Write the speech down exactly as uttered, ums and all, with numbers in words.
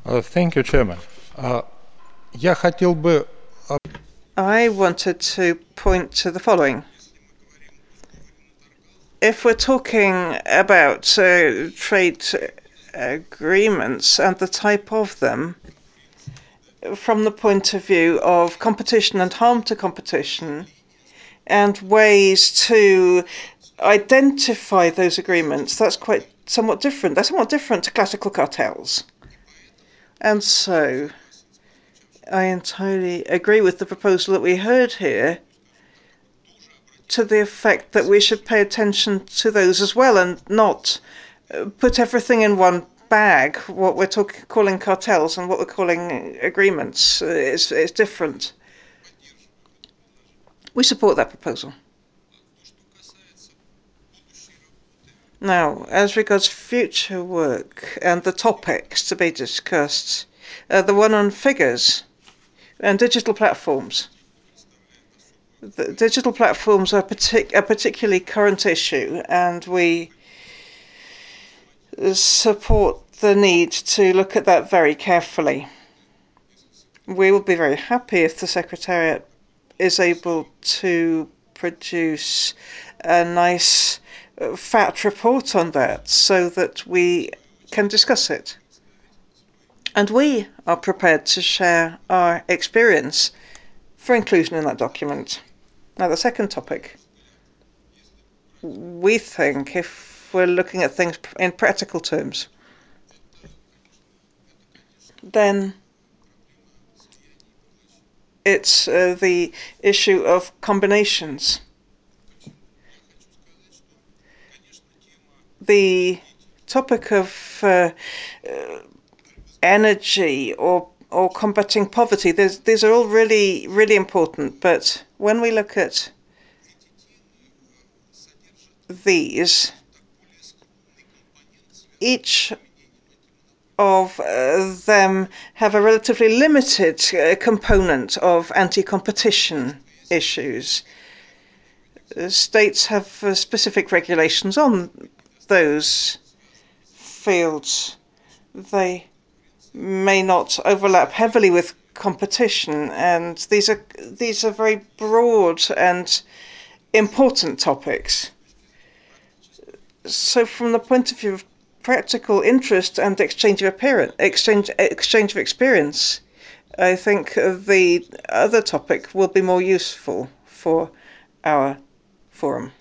Uh, thank you, Chairman. Uh, я хотел бы... I wanted to point to the following. If we're talking about uh, trade agreements and the type of them, from the point of view of competition and harm to competition, and ways to identify those agreements, that's quite somewhat different. That's somewhat different to classical cartels. And so I entirely agree with the proposal that we heard here to the effect that we should pay attention to those as well and not put everything in one bag. What we're talking, calling cartels and what we're calling agreements is, is different. We support that proposal. Now, as regards future work and the topics to be discussed, uh, the one on figures and digital platforms. The digital platforms are partic a particularly current issue, and we support the need to look at that very carefully. We will be very happy if the Secretariat is able to produce a nice fat report on that so that we can discuss it. And we are prepared to share our experience for inclusion in that document. Now, the second topic. We think if we're looking at things in practical terms, then it's uh, the issue of combinations. The topic of uh, uh, energy or or combating poverty, these are all really, really important. But when we look at these, each of uh, them have a relatively limited uh, component of anti-competition issues. Uh, states have uh, specific regulations on those fields. They may not overlap heavily with competition, and these are these are very broad and important topics. So, from the point of view of practical interest and exchange of appearance, exchange exchange of experience, I think the other topic will be more useful for our forum.